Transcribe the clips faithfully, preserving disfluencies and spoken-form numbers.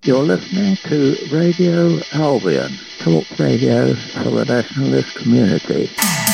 You're listening to Radio Albion, talk radio for the nationalist community.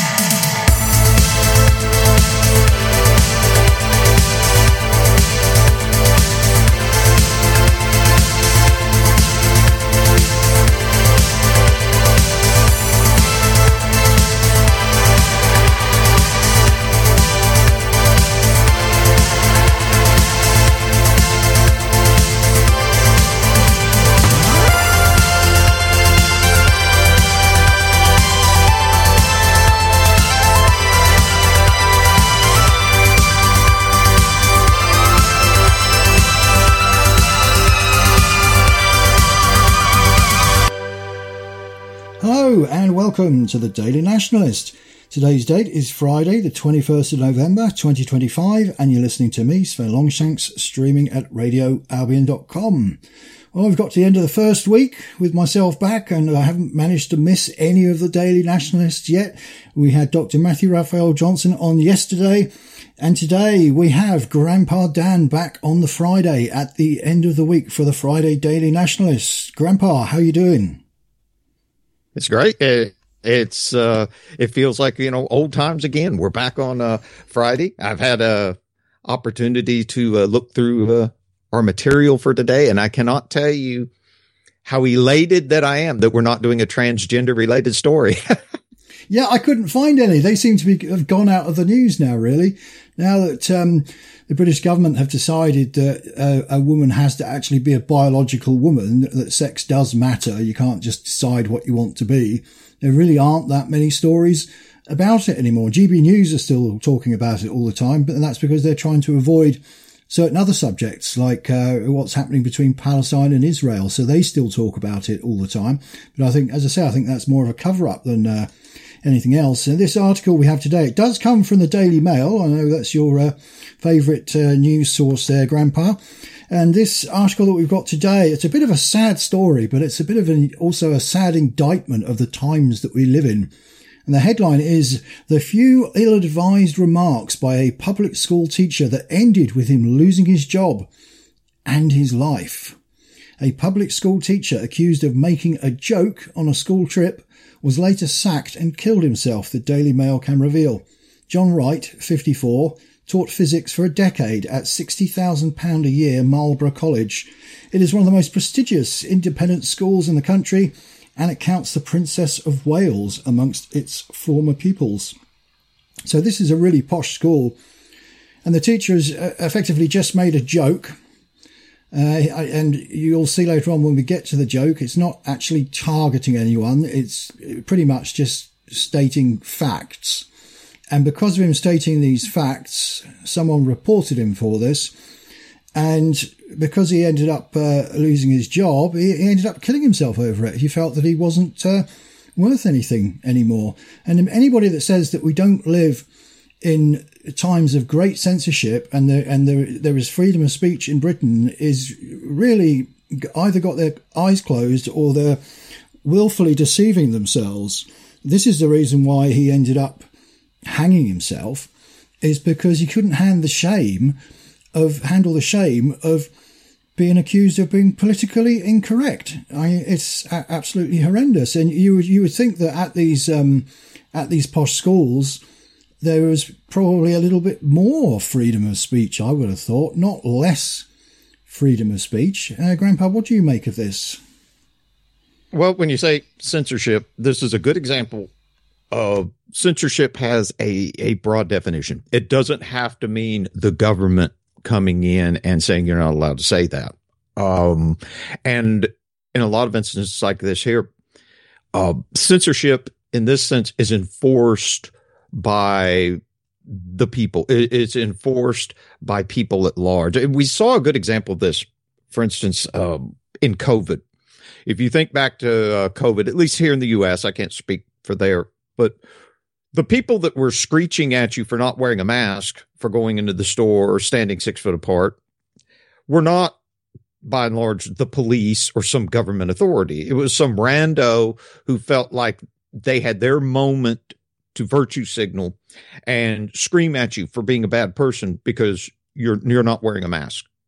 And welcome to the Daily Nationalist. Today's date is Friday, the twenty-first of November, twenty twenty-five, and you're listening to me, Sven Longshanks, streaming at radio albion dot com. Well, we've got to the end of the first week with myself back, and I haven't managed to miss any of the Daily Nationalists yet. We had Doctor Matthew Raphael Johnson on yesterday, and today we have Grandpa Dan back on the Friday at the end of the week for the Friday Daily Nationalist. Grandpa, how you doing? It's great. It, it's, uh, it feels like, you know, old times again. We're back on, uh, Friday. I've had a opportunity to uh, look through, uh, our material for today, and I cannot tell you how elated that I am that we're not doing a transgender related story. Yeah, I couldn't find any. They seem to be have gone out of the news now, really. Now that um, the British government have decided that uh, a woman has to actually be a biological woman, that sex does matter. You can't just decide what you want to be. There really aren't that many stories about it anymore. G B News are still talking about it all the time, but that's because they're trying to avoid certain other subjects like uh, what's happening between Palestine and Israel. So they still talk about it all the time. But I think, as I say, I think that's more of a cover-up than uh, anything else. And this article we have today, it does come from the Daily Mail. I know that's your uh, favourite uh, news source there, Grandpa. And this article that we've got today, it's a bit of a sad story, but it's a bit of an, also a sad indictment of the times that we live in. And the headline is, "The few ill-advised remarks by a public school teacher that ended with him losing his job and his life." A public school teacher accused of making a joke on a school trip was later sacked and killed himself, the Daily Mail can reveal. John Wright, fifty-four, taught physics for a decade at sixty thousand pounds a year Marlborough College. It is one of the most prestigious independent schools in the country, and it counts the Princess of Wales amongst its former pupils. So this is a really posh school, and the teacher has effectively just made a joke. Uh, and you'll see later on when we get to the joke, it's not actually targeting anyone. It's pretty much just stating facts. And because of him stating these facts, someone reported him for this. And because he ended up uh, losing his job, he, he ended up killing himself over it. He felt that he wasn't uh, worth anything anymore. And anybody that says that we don't live in times of great censorship and there and there there is freedom of speech in Britain is really either got their eyes closed or they're willfully deceiving themselves. This is the reason why he ended up hanging himself, is because he couldn't hand the shame of handle the shame of being accused of being politically incorrect. I mean, it's a- absolutely horrendous. And you would you would think that at these um, at these posh schools there was probably a little bit more freedom of speech, I would have thought, not less freedom of speech. Uh, Grandpa, what do you make of this? Well, when you say censorship, this is a good example of censorship has a, a broad definition. It doesn't have to mean the government coming in and saying you're not allowed to say that. Um, and in a lot of instances like this here, uh, censorship in this sense is enforced by the people. It's enforced by people at large. We saw a good example of this, for instance, um, in COVID. If you think back to uh, COVID, at least here in the U S, I can't speak for there, but the people that were screeching at you for not wearing a mask, for going into the store or standing six foot apart, were not, by and large, the police or some government authority. It was some rando who felt like they had their moment to virtue signal and scream at you for being a bad person because you're you're not wearing a mask.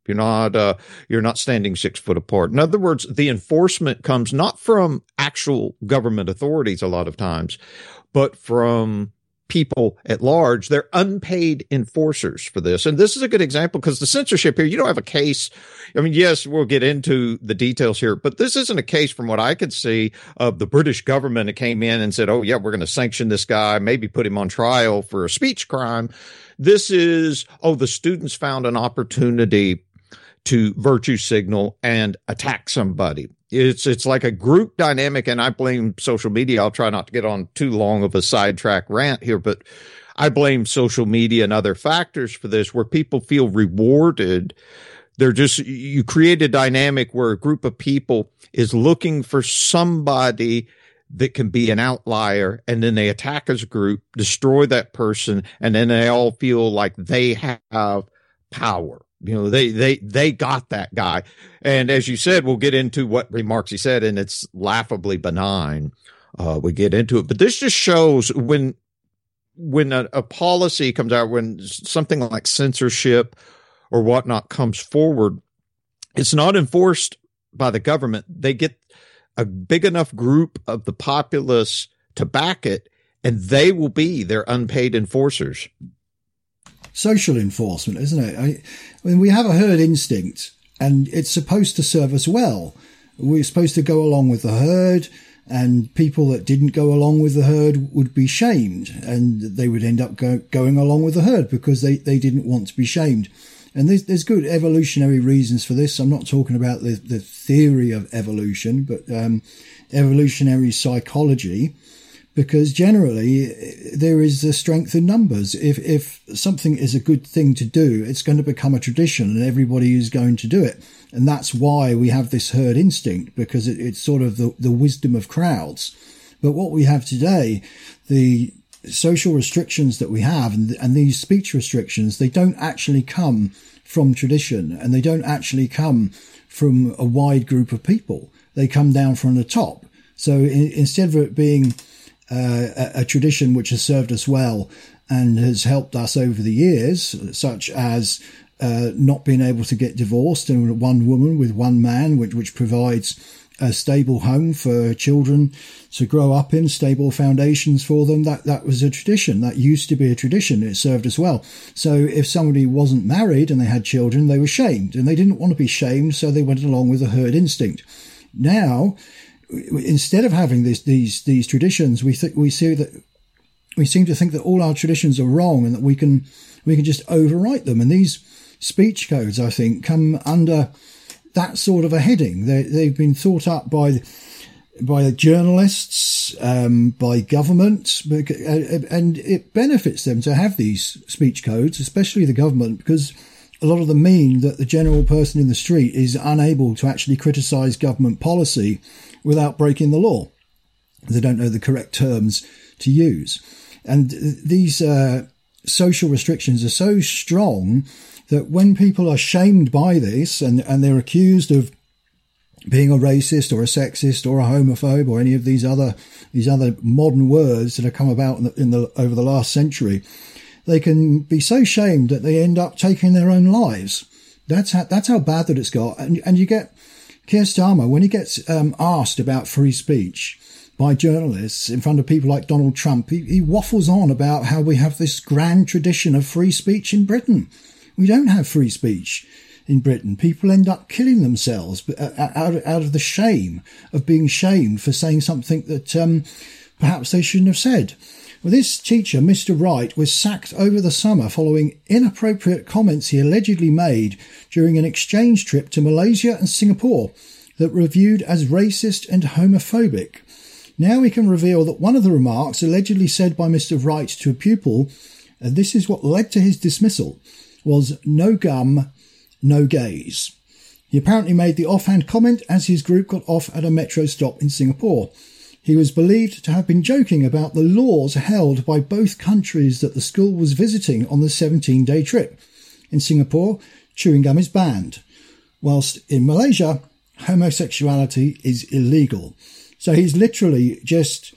You're not, uh, you're not standing six foot apart. In other words, the enforcement comes not from actual government authorities a lot of times, but from people at large. They're unpaid enforcers for this. And this is a good example because the censorship here, you don't have a case. I mean, yes, we'll get into the details here, but this isn't a case from what I could see of the British government that came in and said, oh, yeah, we're going to sanction this guy, maybe put him on trial for a speech crime. This is, oh, the students found an opportunity to virtue signal and attack somebody. It's it's like a group dynamic, and I blame social media. I'll try not to get on too long of a sidetrack rant here, but I blame social media and other factors for this, where people feel rewarded. They're just, you create a dynamic where a group of people is looking for somebody that can be an outlier, and then they attack as a group, destroy that person, and then they all feel like they have power. You know, they, they, they got that guy. And as you said, we'll get into what remarks he said, and it's laughably benign. Uh, we get into it, but this just shows when, when a, a policy comes out, when something like censorship or whatnot comes forward, it's not enforced by the government. They get a big enough group of the populace to back it, and they will be their unpaid enforcers. Social enforcement, isn't it? I, I mean, we have a herd instinct, and it's supposed to serve us well. We're supposed to go along with the herd, and people that didn't go along with the herd would be shamed, and they would end up go, going along with the herd because they, they didn't want to be shamed. And there's, there's good evolutionary reasons for this. I'm not talking about the, the theory of evolution, but um, evolutionary psychology. Because generally there is a strength in numbers. If if something is a good thing to do, it's going to become a tradition and everybody is going to do it. And that's why we have this herd instinct, because it, it's sort of the, the wisdom of crowds. But what we have today, the social restrictions that we have and, and these speech restrictions, they don't actually come from tradition, and they don't actually come from a wide group of people. They come down from the top. So in, instead of it being Uh, a, a tradition which has served us well and has helped us over the years, such as uh, not being able to get divorced, and one woman with one man, which, which provides a stable home for children to grow up in, stable foundations for them. That, that was a tradition. That used to be a tradition. It served us well. So if somebody wasn't married and they had children, they were shamed, and they didn't want to be shamed, so they went along with the herd instinct. Now, instead of having this, these these traditions, we think we see that we seem to think that all our traditions are wrong, and that we can we can just overwrite them. And these speech codes, I think, come under that sort of a heading. They, they've been thought up by by journalists, um, by government, and it benefits them to have these speech codes, especially the government, because a lot of them mean that the general person in the street is unable to actually criticise government policy without breaking the law. They don't know the correct terms to use. And these uh, social restrictions are so strong that when people are shamed by this, and, and they're accused of being a racist or a sexist or a homophobe or any of these other these other modern words that have come about in the, in the over the last century, they can be so shamed that they end up taking their own lives. That's how, that's how bad that it's got. And, and you get Keir Starmer, when he gets um, asked about free speech by journalists in front of people like Donald Trump, he, he waffles on about how we have this grand tradition of free speech in Britain. We don't have free speech in Britain. People end up killing themselves out of, out of the shame of being shamed for saying something that um, perhaps they shouldn't have said. Well, this teacher, Mister Wright, was sacked over the summer following inappropriate comments he allegedly made during an exchange trip to Malaysia and Singapore that were viewed as racist and homophobic. Now we can reveal that one of the remarks allegedly said by Mister Wright to a pupil, and this is what led to his dismissal, was "no gum, no gays." He apparently made the offhand comment as his group got off at a metro stop in Singapore. He was believed to have been joking about the laws held by both countries that the school was visiting on the seventeen-day trip. In Singapore, chewing gum is banned, whilst in Malaysia, homosexuality is illegal. So he's literally just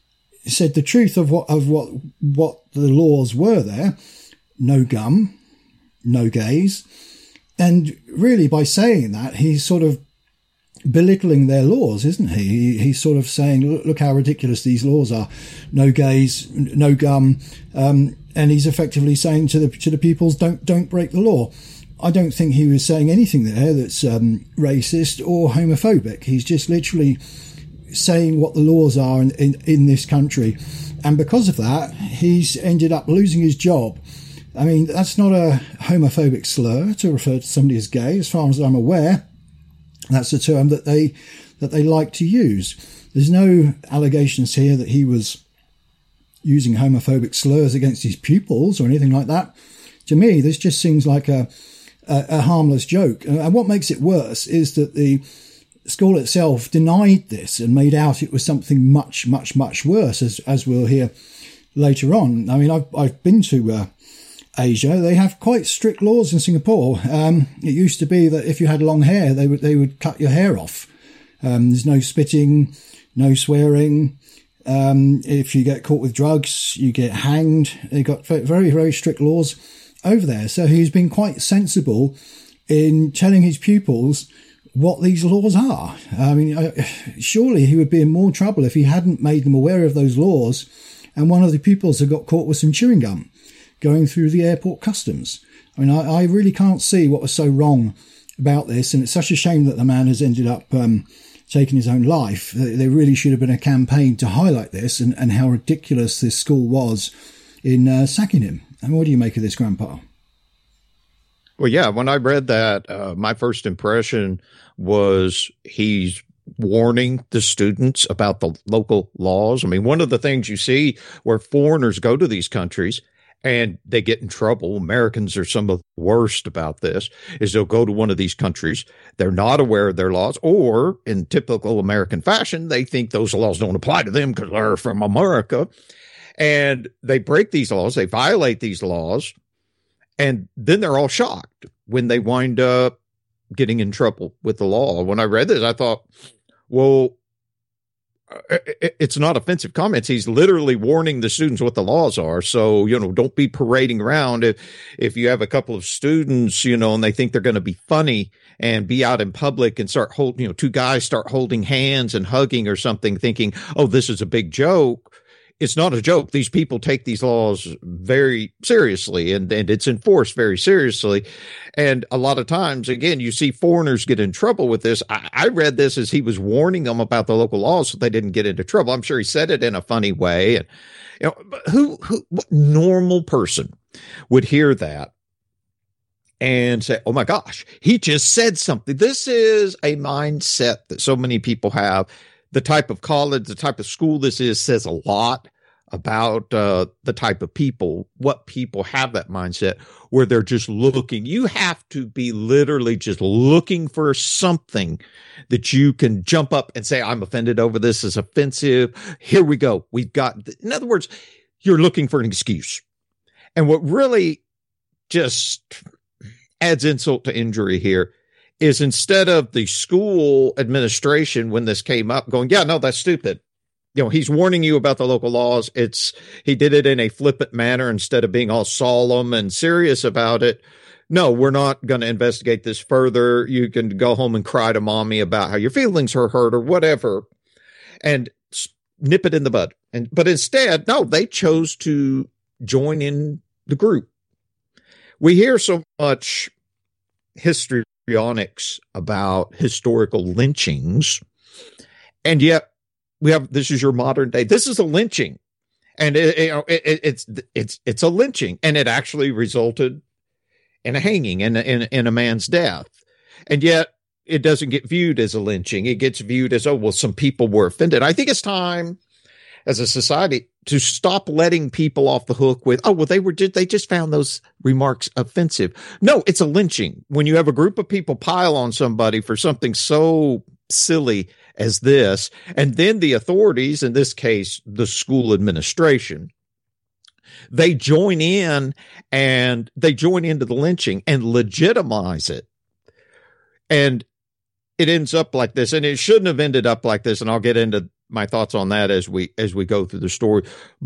said the truth of what of what what the laws were there. No gum, no gays. and really, by saying that, he's sort of belittling their laws, isn't he? he he's sort of saying, look, look how ridiculous these laws are. No gays, no gum. Um, and he's effectively saying to the to the peoples, don't don't break the law. I don't think he was saying anything there that's um, racist or homophobic. He's just literally saying what the laws are in, in, in this country. And because of that, he's ended up losing his job. I mean, that's not a homophobic slur to refer to somebody as gay, as far as I'm aware. That's a term that they that they like to use. There's no allegations here that he was using homophobic slurs against his pupils or anything like that. To me, this just seems like a, a, a harmless joke. And what makes it worse is that the school itself denied this and made out it was something much, much, much worse, as as we'll hear later on. I mean, I've, I've been to uh, Asia. They have quite strict laws in Singapore. Um, it used to be that if you had long hair, they would they would cut your hair off. Um, there's no spitting, no swearing. Um, if you get caught with drugs, you get hanged. They've got very, very strict laws over there. So he's been quite sensible in telling his pupils what these laws are. I mean, surely he would be in more trouble if he hadn't made them aware of those laws. And one of the pupils had got caught with some chewing gum going through the airport customs. I mean, I, I really can't see what was so wrong about this. And it's such a shame that the man has ended up um, taking his own life. There really should have been a campaign to highlight this and, and how ridiculous this school was in uh, sacking him. And what do you make of this, Grandpa? Well, yeah, when I read that, uh, my first impression was he's warning the students about the local laws. I mean, one of the things you see where foreigners go to these countries and they get in trouble, Americans are some of the worst about this, is they'll go to one of these countries, they're not aware of their laws, or in typical American fashion, they think those laws don't apply to them because they're from America. And they break these laws, they violate these laws, and then they're all shocked when they wind up getting in trouble with the law. When I read this, I thought, well, it's not offensive comments. He's literally warning the students what the laws are. So, you know, don't be parading around. If, if you have a couple of students, you know, and they think they're going to be funny and be out in public and start holding, you know, two guys start holding hands and hugging or something, thinking, oh, this is a big joke. It's not a joke. These people take these laws very seriously, and, and it's enforced very seriously. And a lot of times, again, you see foreigners get in trouble with this. I, I read this as he was warning them about the local laws so they didn't get into trouble. I'm sure he said it in a funny way. And, you know, but who, who, what normal person would hear that and say, oh my gosh, he just said something? This is a mindset that so many people have. The type of college, the type of school this is says a lot about uh, the type of people, what people have that mindset where they're just looking. You have to be literally just looking for something that you can jump up and say, I'm offended over this, is offensive. Here we go. We've got, in other words, you're looking for an excuse. And what really just adds insult to injury here is instead of the school administration, when this came up, going, yeah, no, that's stupid. You know, he's warning you about the local laws. It's, he did it in a flippant manner instead of being all solemn and serious about it. No, we're not going to investigate this further. You can go home and cry to mommy about how your feelings are hurt or whatever and nip it in the bud. And, but instead, no, they chose to join in the group. We hear so much history about historical lynchings, and yet we have, this is your modern day, this is a lynching, and it, it, it, it's it's it's a lynching, and it actually resulted in a hanging and in, in, in a man's death, and yet it doesn't get viewed as a lynching. It gets viewed as, oh well, some people were offended. I think it's time as a society to stop letting people off the hook with, oh, well, they were, they just found those remarks offensive. No, it's a lynching. When you have a group of people pile on somebody for something so silly as this, and then the authorities, in this case, the school administration, they join in and they join into the lynching and legitimize it. And it ends up like this, and it shouldn't have ended up like this. And I'll get into my thoughts on that as we as we go through the story. But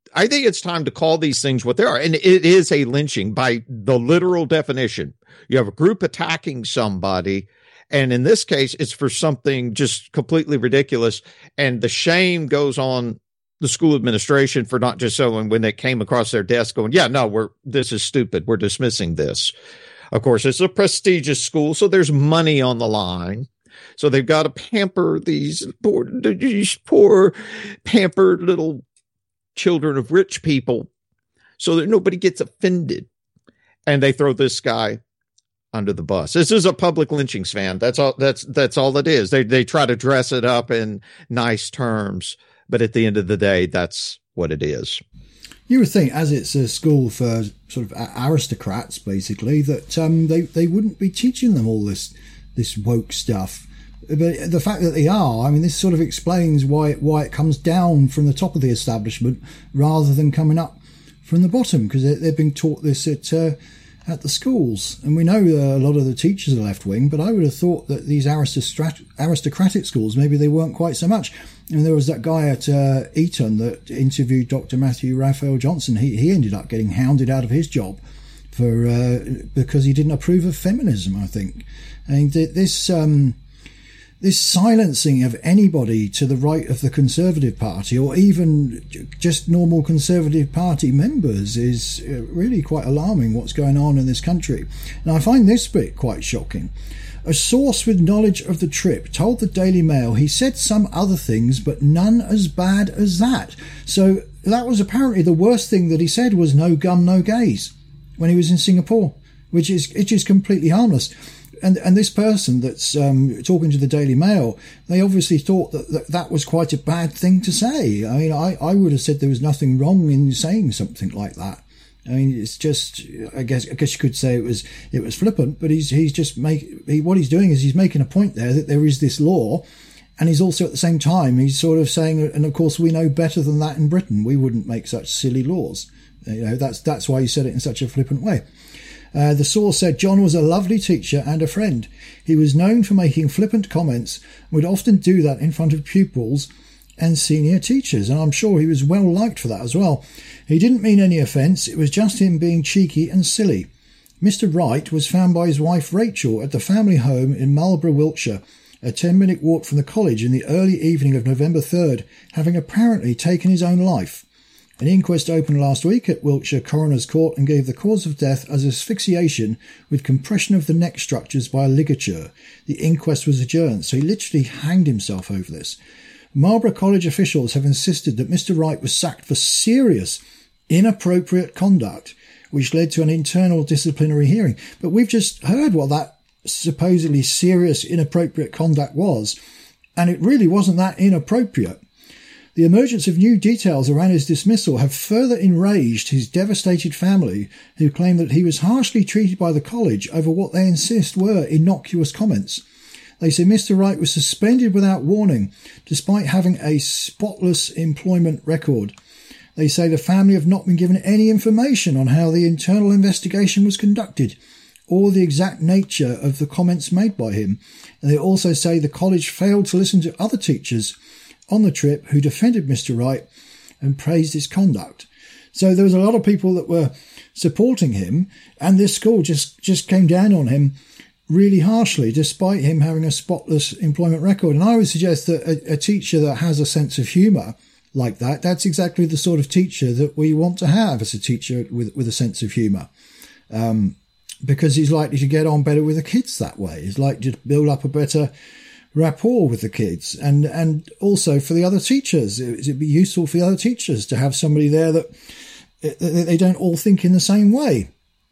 I think it's time to call these things what they are. And it is a lynching by the literal definition. You have a group attacking somebody. And in this case, it's for something just completely ridiculous. And the shame goes on the school administration for not just showing when they came across their desk going, yeah, no, we're, this is stupid. We're dismissing this. Of course, it's a prestigious school, so there's money on the line. So they've got to pamper these poor, these poor pampered little children of rich people so that nobody gets offended. And they throw this guy under the bus. This is a public lynching, Sven. That's all, that's, that's all it is. They, they try to dress it up in nice terms, but at the end of the day, that's what it is. You would think, as it's a school for sort of aristocrats, basically, that um, they, they wouldn't be teaching them all this, this woke stuff. But the fact that they are, I mean, this sort of explains why it, why it comes down from the top of the establishment rather than coming up from the bottom, because they, they've been taught this at uh, at the schools. And we know uh, a lot of the teachers are left-wing, but I would have thought that these aristocrat- aristocratic schools, maybe they weren't quite so much. And there was that guy at uh, Eton that interviewed Doctor Matthew Raphael Johnson. He he ended up getting hounded out of his job for uh, because he didn't approve of feminism, I think. And this... Um, This silencing of anybody to the right of the Conservative Party, or even just normal Conservative Party members, is really quite alarming, what's going on in this country. And I find this bit quite shocking. A source with knowledge of the trip told the Daily Mail he said some other things, but none as bad as that. So that was apparently the worst thing that he said was no gun, no gays when he was in Singapore, which is, which is completely harmless. And and this person that's um, talking to the Daily Mail, they obviously thought that, that that was quite a bad thing to say. I mean, I, I would have said there was nothing wrong in saying something like that. I mean, it's just, I guess I guess you could say it was it was flippant, but he's he's just make he, what he's doing is he's making a point there that there is this law, and he's also at the same time he's sort of saying, and of course we know better than that in Britain. We wouldn't make such silly laws. You know, that's that's why he said it in such a flippant way. Uh, the source said John was a lovely teacher and a friend. He was known for making flippant comments and would often do that in front of pupils and senior teachers, and I'm sure he was well liked for that as well. He didn't mean any offence, it was just him being cheeky and silly. Mister Wright was found by his wife Rachel at the family home in Marlborough, Wiltshire, a ten-minute walk from the college in the early evening of November third, having apparently taken his own life. An inquest opened last week at Wiltshire Coroner's Court and gave the cause of death as asphyxiation with compression of the neck structures by a ligature. The inquest was adjourned, so he literally hanged himself over this. Marlborough College officials have insisted that Mister Wright was sacked for serious, inappropriate conduct, which led to an internal disciplinary hearing. But we've just heard what that supposedly serious, inappropriate conduct was, and it really wasn't that inappropriate. The emergence of new details around his dismissal have further enraged his devastated family, who claim that he was harshly treated by the college over what they insist were innocuous comments. They say Mister Wright was suspended without warning, despite having a spotless employment record. They say the family have not been given any information on how the internal investigation was conducted, or the exact nature of the comments made by him. And they also say the college failed to listen to other teachers on the trip who defended Mister Wright and praised his conduct. So there was a lot of people that were supporting him, and this school just, just came down on him really harshly, despite him having a spotless employment record. And I would suggest that a, a teacher that has a sense of humour like that, that's exactly the sort of teacher that we want to have as a teacher with, with a sense of humour. Um, because he's likely to get on better with the kids that way. He's likely to build up a better rapport with the kids, and and also for the other teachers. It'd be useful for the other teachers to have somebody there that, that they don't all think in the same way.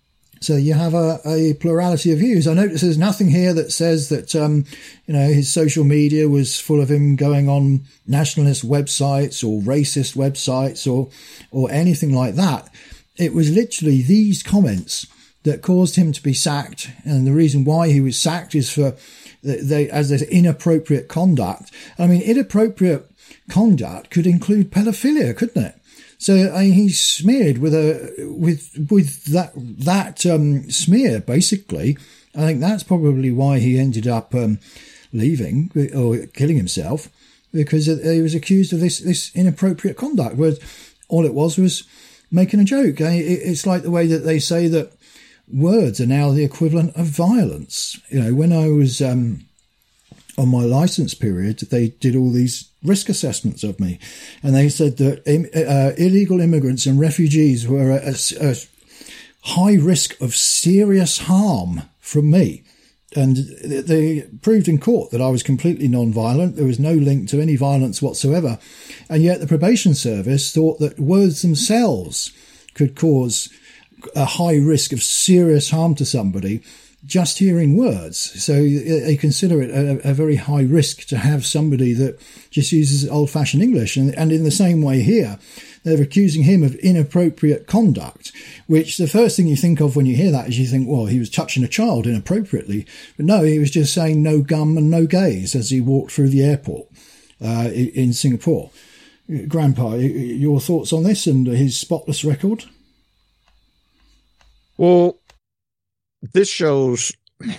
So you have a, a plurality of views. I notice there's nothing here that says that um, you know his social media was full of him going on nationalist websites or racist websites or or anything like that. It was literally these comments that caused him to be sacked, and the reason why he was sacked is for they as there's inappropriate conduct. I mean, inappropriate conduct could include pedophilia, couldn't it? So I mean, he's smeared with a with with that that um, smear. Basically, I think that's probably why he ended up um, leaving or killing himself, because he was accused of this this inappropriate conduct. Whereas all it was was making a joke. It's like the way that they say that words are now the equivalent of violence. You know, when I was um, on my license period, they did all these risk assessments of me, and they said that uh, illegal immigrants and refugees were at a, a high risk of serious harm from me. And they proved in court that I was completely non-violent. There was no link to any violence whatsoever. And yet the probation service thought that words themselves could cause a high risk of serious harm to somebody just hearing words. So they consider it a, a very high risk to have somebody that just uses old-fashioned English. And, and in the same way here, they're accusing him of inappropriate conduct, which the first thing you think of when you hear that is you think, well, he was touching a child inappropriately. But no, he was just saying no gum and no gays as he walked through the airport uh, in Singapore. Grandpa, your thoughts on this and his spotless record? Well, this shows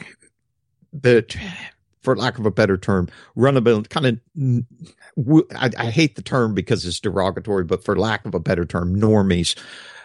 that, for lack of a better term, runnability, kind of, I, I hate the term because it's derogatory, but for lack of a better term, normies.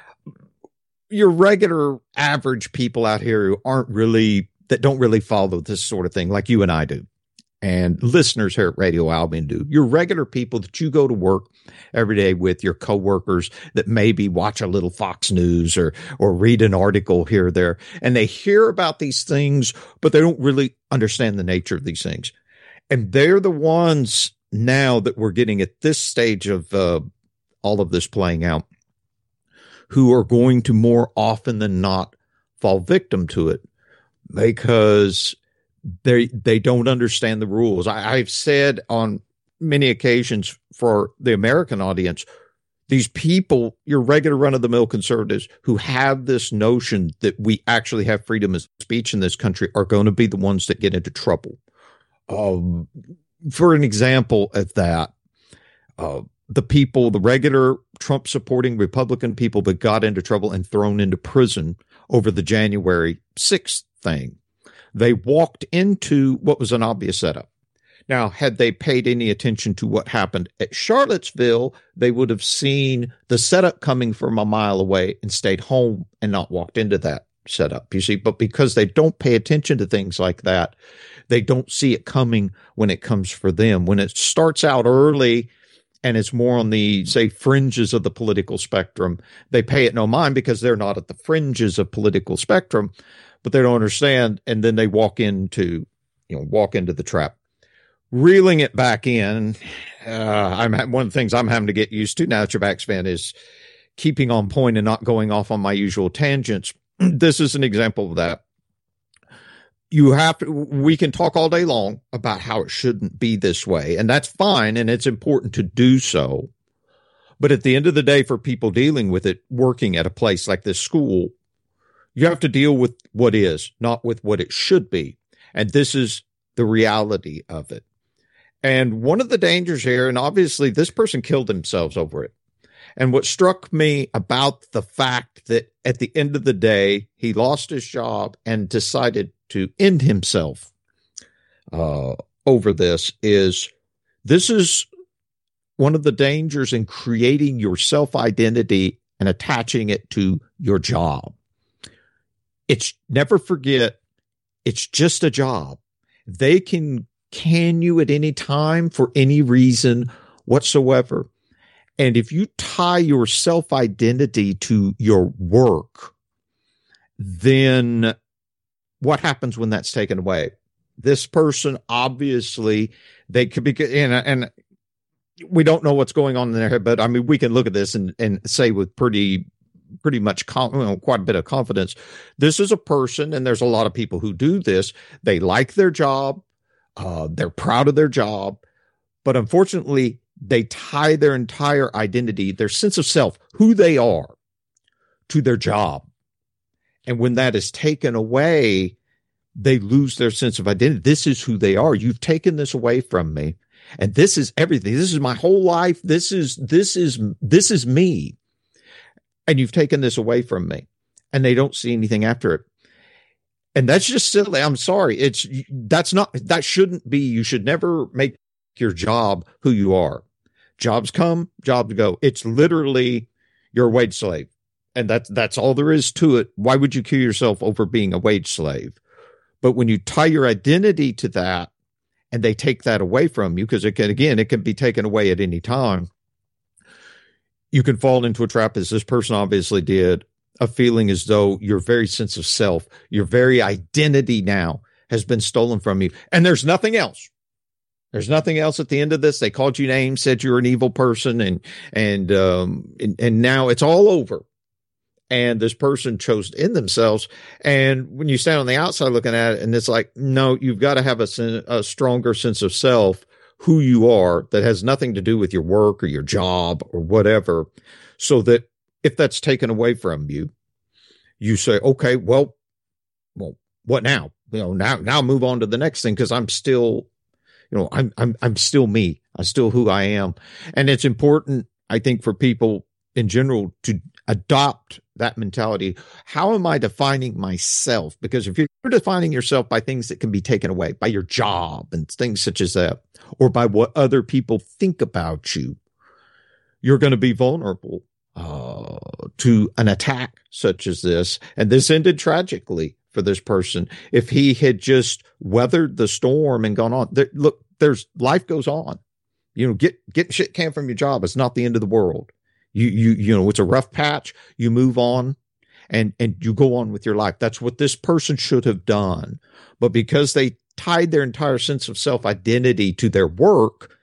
Your regular average people out here who aren't really, that don't really follow this sort of thing like you and I do. And listeners here at Radio Albion do. Your regular people that you go to work every day with, your coworkers that maybe watch a little Fox News or or read an article here or there, and they hear about these things, but they don't really understand the nature of these things. And they're the ones now that we're getting at this stage of uh, all of this playing out, who are going to more often than not fall victim to it because They they don't understand the rules. I, I've said on many occasions for the American audience, these people, your regular run-of-the-mill conservatives who have this notion that we actually have freedom of speech in this country are going to be the ones that get into trouble. Um, for an example of that, uh, the people, the regular Trump-supporting Republican people that got into trouble and thrown into prison over the January sixth thing, they walked into what was an obvious setup. Now, had they paid any attention to what happened at Charlottesville, they would have seen the setup coming from a mile away and stayed home and not walked into that setup, you see. But because they don't pay attention to things like that, they don't see it coming when it comes for them. When it starts out early and it's more on the, say, fringes of the political spectrum, they pay it no mind because they're not at the fringes of political spectrum, but they don't understand, and then they walk into, you know, walk into the trap. Reeling it back in, uh, I'm one of the things I'm having to get used to now that you're Backs fan is keeping on point and not going off on my usual tangents. This is an example of that. You have to, we can talk all day long about how it shouldn't be this way, and that's fine, and it's important to do so. But at the end of the day, for people dealing with it, working at a place like this school, you have to deal with what is, not with what it should be. And this is the reality of it. And one of the dangers here, and obviously this person killed themselves over it. And what struck me about the fact that at the end of the day, he lost his job and decided to end himself uh, over this is this is one of the dangers in creating your self-identity and attaching it to your job. It's never forget, it's just a job. They can can you at any time for any reason whatsoever. And if you tie your self-identity to your work, then what happens when that's taken away? This person, obviously, they could be, and, and we don't know what's going on in their head, but I mean, we can look at this and, and say with pretty pretty much com- well, quite a bit of confidence, this is a person, and there's a lot of people who do this. They like their job. Uh, they're proud of their job. But unfortunately, they tie their entire identity, their sense of self, who they are, to their job. And when that is taken away, they lose their sense of identity. This is who they are. You've taken this away from me. And this is everything. This is my whole life. This is, this is, this is me. And you've taken this away from me, and they don't see anything after it. And that's just silly. I'm sorry. It's, that's not, that shouldn't be, you should never make your job who you are. Jobs come, jobs go. It's literally, You're a wage slave. And that's, that's all there is to it. Why would you kill yourself over being a wage slave? But when you tie your identity to that and they take that away from you, because it can, again, it can be taken away at any time, you can fall into a trap, as this person obviously did, of feeling as though your very sense of self, your very identity now has been stolen from you. And there's nothing else. There's nothing else at the end of this. They called you names, said you're an evil person, and, and, um, and, and now it's all over. And this person chose to end themselves. And when you stand on the outside looking at it, and it's like, no, you've got to have a, sen- a stronger sense of self, who you are, that has nothing to do with your work or your job or whatever. So that if that's taken away from you, you say, okay, well, well, what now? You know, now, now move on to the next thing. Cause I'm still, you know, I'm, I'm, I'm still me. I'm still who I am. And it's important, I think, for people in general to adopt that mentality. How am I defining myself? Because if you're defining yourself by things that can be taken away, by your job and things such as that, or by what other people think about you, you're going to be vulnerable uh, to an attack such as this. And this ended tragically for this person. If he had just weathered the storm and gone on, there, look, there's life goes on. You know, get get shit canned from your job. It's not the end of the world. You, you, you know, it's a rough patch. You move on and, and you go on with your life. That's what this person should have done. But because they tied their entire sense of self-identity to their work,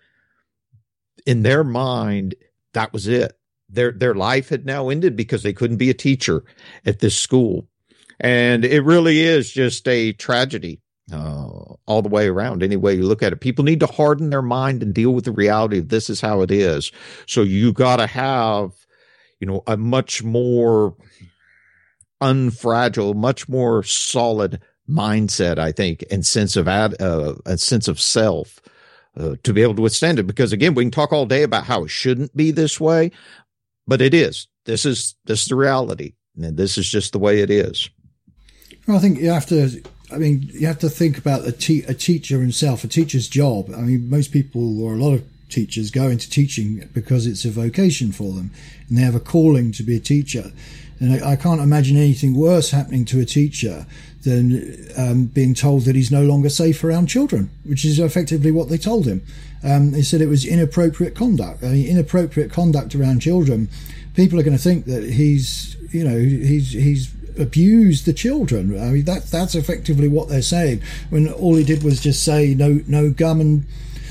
in their mind, that was it. Their, their life had now ended because they couldn't be a teacher at this school. And it really is just a tragedy. Uh, all the way around, any way you look at it. People need to harden their mind and deal with the reality of this is how it is. So you got to have, you know, a much more unfragile, much more solid mindset, I think, and sense of ad, uh, a sense of self uh, to be able to withstand it. Because again, we can talk all day about how it shouldn't be this way, but it is. This is this is the reality, and this is just the way it is. Well, I think you have to. I mean, you have to think about a, te- a teacher himself, a teacher's job. I mean, most people, or a lot of teachers, go into teaching because it's a vocation for them, and they have a calling to be a teacher. And I, I can't imagine anything worse happening to a teacher than um, being told that he's no longer safe around children, which is effectively what they told him. Um, they said it was inappropriate conduct. I mean, inappropriate conduct around children. People are going to think that he's, you know, he's he's. abused the children. I mean, that that's effectively what they're saying, when all he did was just say no no gum and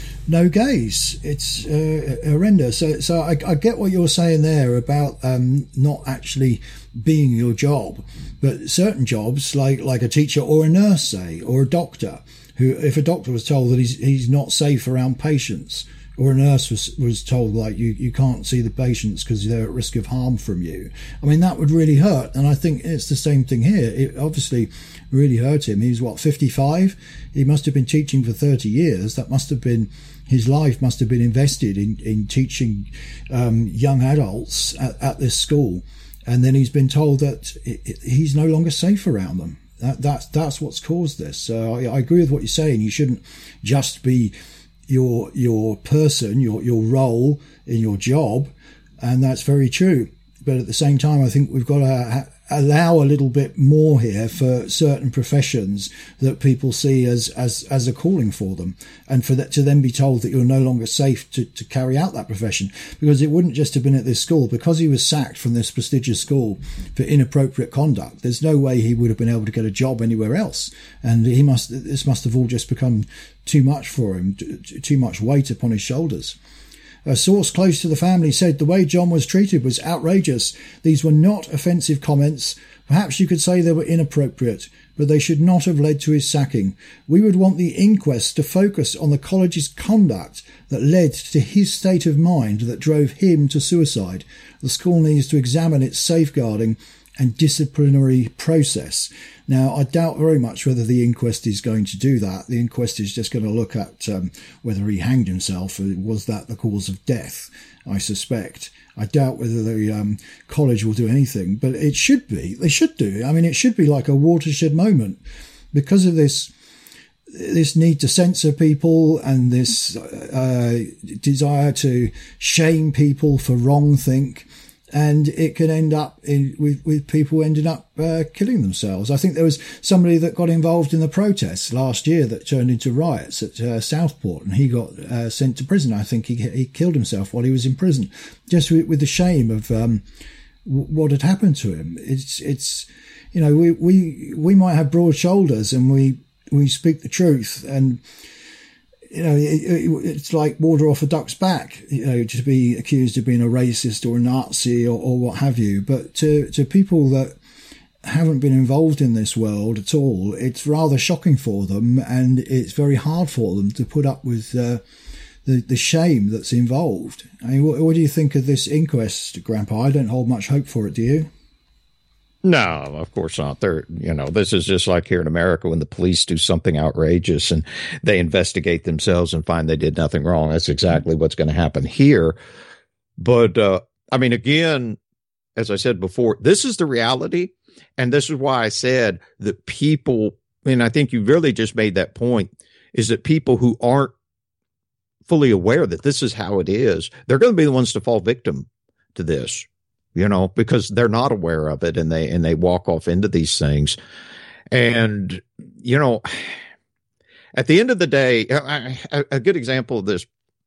no gays. It's uh, horrendous. So so I, I get what you're saying there about um, not actually being your job, but certain jobs like like a teacher or a nurse, say, or a doctor, who, if a doctor was told that he's he's not safe around patients, or a nurse was, was told, like, you, you can't see the patients because they're at risk of harm from you. I mean, that would really hurt. And I think it's the same thing here. It obviously really hurt him. He's, what, fifty-five? He must have been teaching for thirty years. That must have been, his life must have been invested in, in teaching um, young adults at, at this school. And then he's been told that it, it, he's no longer safe around them. That, that's, that's what's caused this. So I, I agree with what you're saying. You shouldn't just be your your person, your your role in your job, and that's very true. But at the same time, I think we've got to ha- allow a little bit more here for certain professions that people see as as as a calling for them, and for that to then be told that you're no longer safe to to carry out that profession. Because it wouldn't just have been at this school. Because he was sacked from this prestigious school for inappropriate conduct, there's no way he would have been able to get a job anywhere else, and he must this must have all just become too much for him, too much weight upon his shoulders. A source close to the family said the way John was treated was outrageous. These were not offensive comments. Perhaps you could say they were inappropriate, but they should not have led to his sacking. We would want the inquest to focus on the college's conduct that led to his state of mind that drove him to suicide. The school needs to examine its safeguarding and disciplinary process. Now, I doubt very much whether the inquest is going to do that. The inquest is just going to look at um, whether he hanged himself. Was that the cause of death? I suspect. I doubt whether the um, college will do anything, but it should be. They should do. I mean, it should be like a watershed moment because of this this need to censor people and this uh, desire to shame people for wrong think. and it can end up in with, with people ending up uh, killing themselves. I think there was somebody that got involved in the protests last year that turned into riots at uh, Southport, and he got uh, sent to prison. I think he he killed himself while he was in prison, just with, with the shame of um, w- what had happened to him. It's it's you know we we we might have broad shoulders and we we speak the truth, and you know, it, it, it's like water off a duck's back, you know, to be accused of being a racist or a Nazi or, or what have you. But to, to people that haven't been involved in this world at all, it's rather shocking for them, and it's very hard for them to put up with uh, the, the shame that's involved. I mean, what, what do you think of this inquest, Grandpa? I don't hold much hope for it, do you? No, of course not. They're, you know, this is just like here in America when the police do something outrageous and they investigate themselves and find they did nothing wrong. That's exactly what's going to happen here. But, uh, I mean, again, as I said before, this is the reality. And this is why I said that people, and I think you really just made that point, is that people who aren't fully aware that this is how it is, they're going to be the ones to fall victim to this. You know, because they're not aware of it, and they and they walk off into these things. And, you know, at the end of the day, a, a good example of this,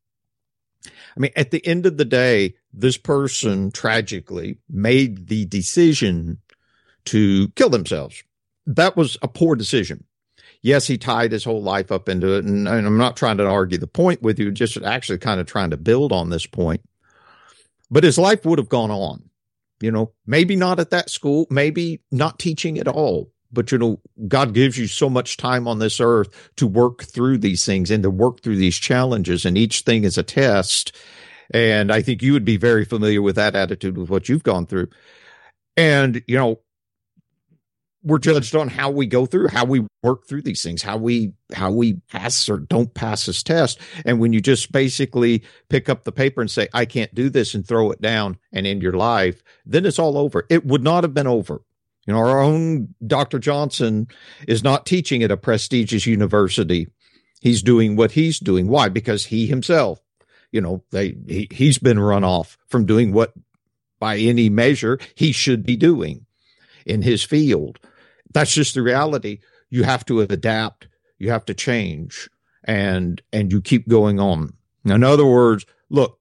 I mean, at the end of the day, this person tragically made the decision to kill themselves. That was a poor decision. Yes, he tied his whole life up into it. And, and I'm not trying to argue the point with you, just actually kind of trying to build on this point. But his life would have gone on. You know, maybe not at that school, maybe not teaching at all. But, you know, God gives you so much time on this earth to work through these things and to work through these challenges. And each thing is a test. And I think you would be very familiar with that attitude with what you've gone through. And, you know, we're judged on how we go through, how we work through these things, how we, how we pass or don't pass this test. And when you just basically pick up the paper and say, I can't do this, and throw it down and end your life, then it's all over. It would not have been over. You know, our own Doctor Johnson is not teaching at a prestigious university. He's doing what he's doing. Why? Because he himself, you know, they, he, he's been run off from doing what by any measure he should be doing in his field. That's just the reality. You have to adapt. You have to change, and, and you keep going on. In other words, look,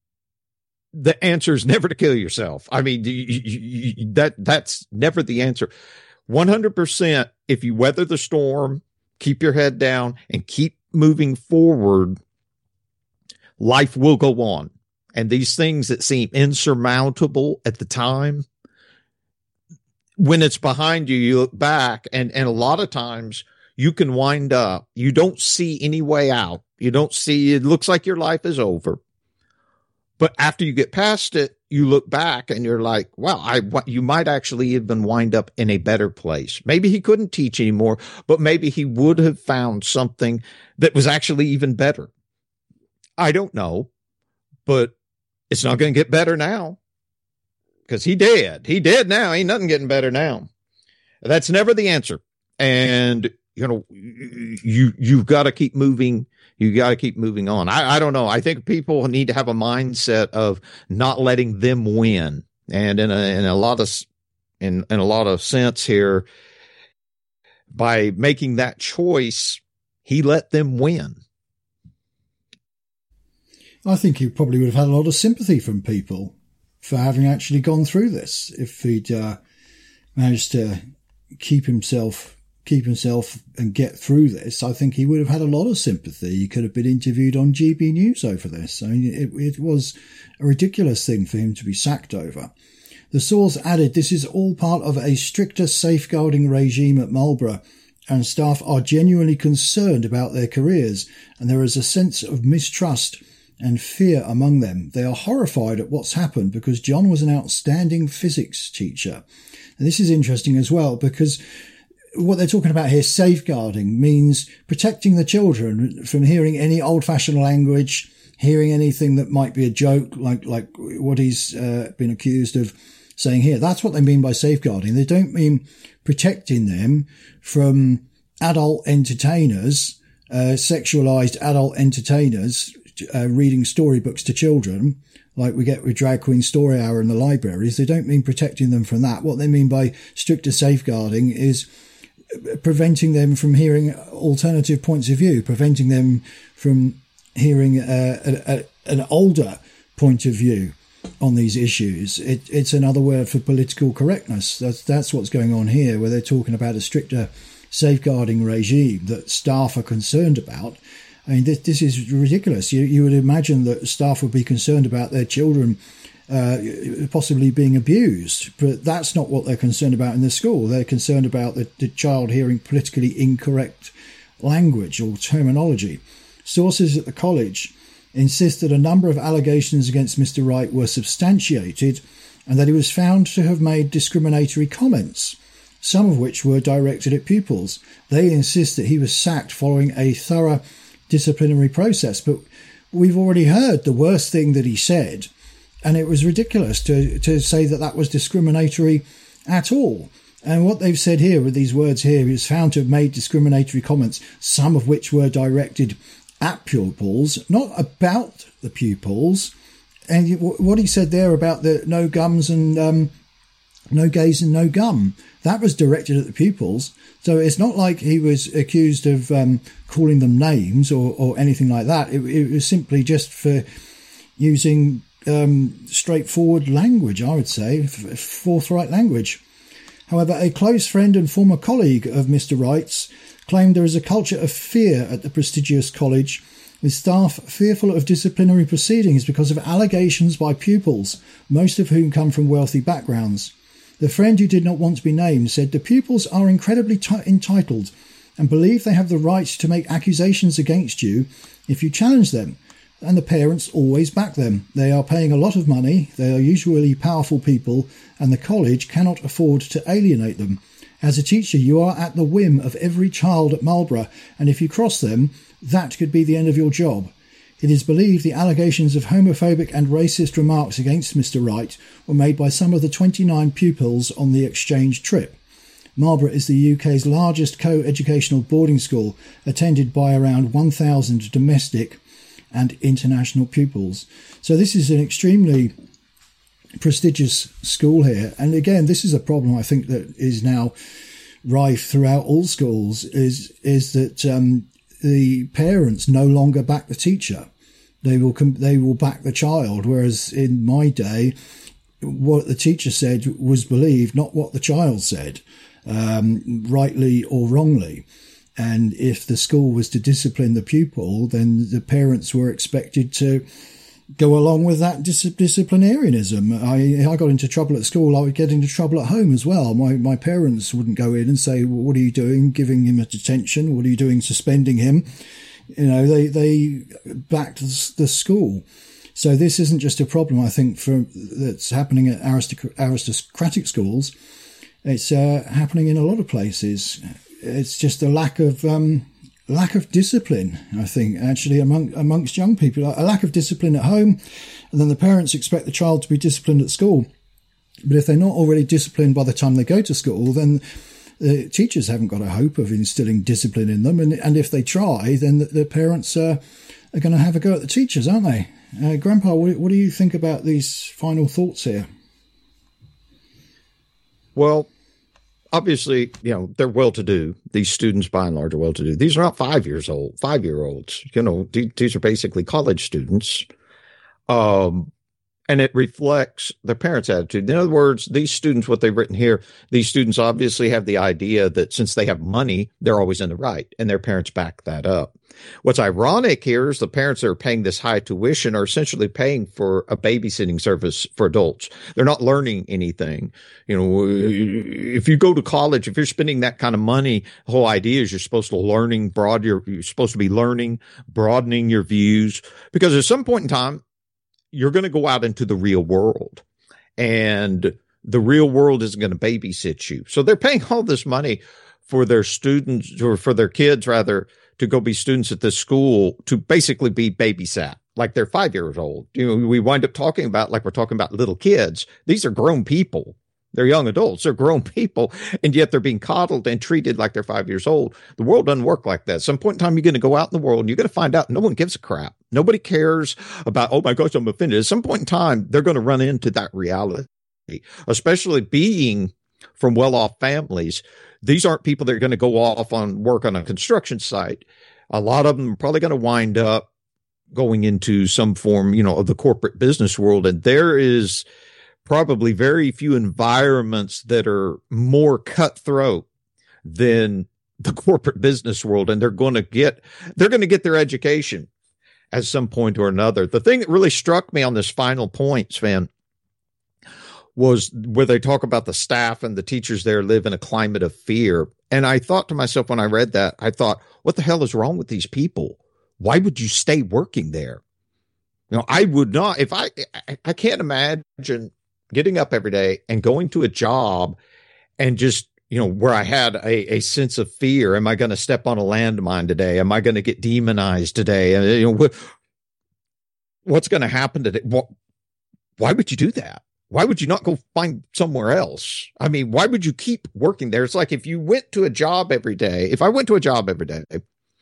the answer is never to kill yourself. I mean, you, you, you, that, that's never the answer. one hundred percent. If you weather the storm, keep your head down and keep moving forward, life will go on. And these things that seem insurmountable at the time, when it's behind you, you look back, and, and a lot of times you can wind up, you don't see any way out. You don't see, it looks like your life is over. But after you get past it, you look back and you're like, wow, I, you might actually even wind up in a better place. Maybe he couldn't teach anymore, but maybe he would have found something that was actually even better. I don't know, but it's not going to get better now. Because he dead. He dead now. Ain't nothing getting better now. That's never the answer. And, you know, you, you've got to keep moving. You got to keep moving on. I, I don't know. I think people need to have a mindset of not letting them win. And in a, in a lot of, in, in a lot of sense here, by making that choice, he let them win. I think he probably would have had a lot of sympathy from people for having actually gone through this. If he'd uh, managed to keep himself, keep himself and get through this, I think he would have had a lot of sympathy. He could have been interviewed on G B News over this. I mean, it, it was a ridiculous thing for him to be sacked over. The source added, this is all part of a stricter safeguarding regime at Marlborough, and staff are genuinely concerned about their careers, and there is a sense of mistrust and fear among them. They are horrified at what's happened because John was an outstanding physics teacher. And this is interesting as well, because what they're talking about here, safeguarding, means protecting the children from hearing any old-fashioned language, hearing anything that might be a joke, like like what he's uh, been accused of saying here. That's what they mean by safeguarding. They don't mean protecting them from adult entertainers, uh, sexualized adult entertainers, uh, reading storybooks to children, like we get with Drag Queen Story Hour in the libraries. They don't mean protecting them from that. What they mean by stricter safeguarding is preventing them from hearing alternative points of view, preventing them from hearing uh, a, a, an older point of view on these issues. It, it's another word for political correctness. That's, that's what's going on here, where they're talking about a stricter safeguarding regime that staff are concerned about. I mean, this, this is ridiculous. You, you would imagine that staff would be concerned about their children uh, possibly being abused, but that's not what they're concerned about in the school. They're concerned about the, the child hearing politically incorrect language or terminology. Sources at the college insist that a number of allegations against Mister Wright were substantiated and that he was found to have made discriminatory comments, some of which were directed at pupils. They insist that he was sacked following a thorough disciplinary process. But we've already heard the worst thing that he said, and it was ridiculous to, to say that that was discriminatory at all. And what they've said here with these words here, he was found to have made discriminatory comments, some of which were directed at pupils, not about the pupils. And what he said there about the no gums and um, no gays and no gum, that was directed at the pupils. So it's not like he was accused of um, calling them names or, or anything like that. It, it was simply just for using um, straightforward language, I would say, forthright language. However, a close friend and former colleague of Mister Wright's claimed there is a culture of fear at the prestigious college, with staff fearful of disciplinary proceedings because of allegations by pupils, most of whom come from wealthy backgrounds. The friend who did not want to be named said the pupils are incredibly t- entitled and believe they have the right to make accusations against you if you challenge them, and the parents always back them. They are paying a lot of money, they are usually powerful people, and the college cannot afford to alienate them. As a teacher, you are at the whim of every child at Marlborough, and if you cross them, that could be the end of your job. It is believed the allegations of homophobic and racist remarks against Mister Wright were made by some of the twenty-nine pupils on the exchange trip. Marlborough is the U K's largest co-educational boarding school, attended by around one thousand domestic and international pupils. So this is an extremely prestigious school here. And again, this is a problem I think that is now rife throughout all schools, is is that um, the parents no longer back the teacher. They will com- they will back the child, whereas in my day, what the teacher said was believed, not what the child said, um, rightly or wrongly. And if the school was to discipline the pupil, then the parents were expected to go along with that dis- disciplinarianism. I I got into trouble at school. I would get into trouble at home as well. My my parents wouldn't go in and say, well, "What are you doing? Giving him a detention? What are you doing? Suspending him?" You know, they they backed the school. So this isn't just a problem, I think, for that's happening at aristoc- aristocratic schools. It's uh, happening in a lot of places. It's just a lack of um, lack of discipline, I think, actually, among amongst young people. A lack of discipline at home, and then the parents expect the child to be disciplined at school. But if they're not already disciplined by the time they go to school, then the teachers haven't got a hope of instilling discipline in them. And, and if they try, then the, the parents uh, are going to have a go at the teachers, aren't they? Uh, Grandpa, what, what do you think about these final thoughts here? Well, obviously, you know, they're well-to-do. These students, by and large, are well-to-do. These are not five years old, five-year-olds. You know, th- these are basically college students. Um, and it reflects their parents' attitude. In other words, these students, what they've written here, these students obviously have the idea that since they have money, they're always in the right, and their parents back that up. What's ironic here is the parents that are paying this high tuition are essentially paying for a babysitting service for adults. They're not learning anything. You know, if you go to college, if you're spending that kind of money, the whole idea is you're supposed to learning broad your, you're supposed to be learning, broadening your views, because at some point in time, you're going to go out into the real world, and the real world isn't going to babysit you. So they're paying all this money for their students, or for their kids rather, to go be students at this school, to basically be babysat like they're five years old. You know, we wind up talking about, like we're talking about little kids. These are grown people. They're young adults. They're grown people. And yet they're being coddled and treated like they're five years old. The world doesn't work like that. At some point in time, you're going to go out in the world and you're going to find out no one gives a crap. Nobody cares about, oh my gosh, I'm offended. At some point in time, they're going to run into that reality, especially being from well-off families. These aren't people that are going to go off on work on a construction site. A lot of them are probably going to wind up going into some form, you know, of the corporate business world. And there is probably very few environments that are more cutthroat than the corporate business world. And they're going to get, they're going to get their education at some point or another. The thing that really struck me on this final point, Sven, was where they talk about the staff and the teachers there live in a climate of fear. And I thought to myself when I read that, I thought, what the hell is wrong with these people? Why would you stay working there? You know, I would not, if I, I can't imagine getting up every day and going to a job and just, you know, where I had a, a sense of fear. Am I going to step on a landmine today? Am I going to get demonized today? And, you know, what, what's going to happen today? What, why would you do that? Why would you not go find somewhere else? I mean, why would you keep working there? It's like if you went to a job every day, if I went to a job every day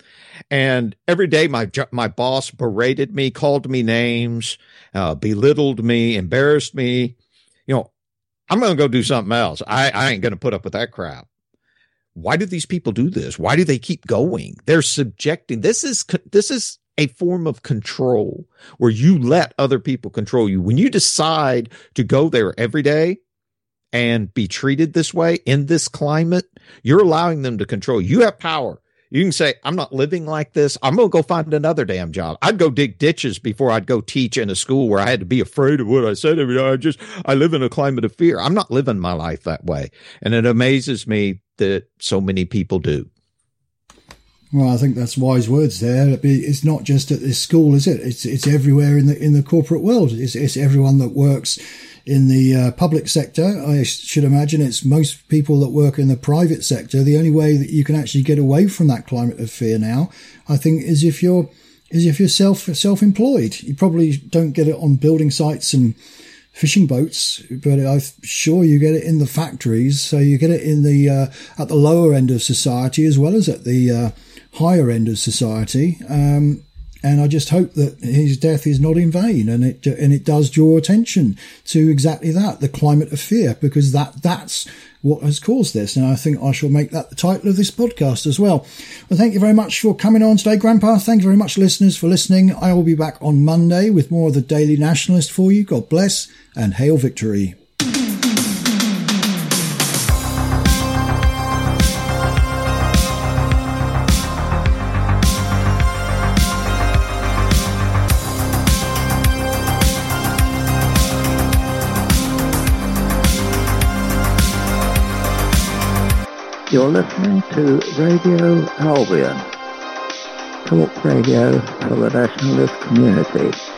and every day my my boss berated me, called me names, uh, belittled me, embarrassed me, you know, I'm going to go do something else. I, I ain't going to put up with that crap. Why do these people do this? Why do they keep going? They're subjecting. This is, this is a form of control where you let other people control you. When you decide to go there every day and be treated this way in this climate, you're allowing them to control you. You have power. You can say, I'm not living like this. I'm going to go find another damn job. I'd go dig ditches before I'd go teach in a school where I had to be afraid of what I said every day. I just, I live in a climate of fear. I'm not living my life that way. And it amazes me that so many people do. Well, I think that's wise words there. It's not just at this school, is it? It's it's everywhere in the in the corporate world. It's, it's everyone that works in the uh, public sector. I should imagine it's most people that work in the private sector. The only way that you can actually get away from that climate of fear now, I think, is if you're is if you're self self employed. You probably don't get it on building sites and fishing boats, but I'm sure you get it in the factories. So you get it in the uh, at the lower end of society as well as at the uh, higher end of society. Um, and I just hope that his death is not in vain, and it and it does draw attention to exactly that, the climate of fear, because that that's what has caused this. And I think I shall make that the title of this podcast as well. Well, thank you very much for coming on today, Grandpa. Thank you very much, listeners, for listening. I will be back on Monday with more of the Daily Nationalist for you. God bless and hail victory. You're listening to Radio Albion, talk radio for the nationalist community.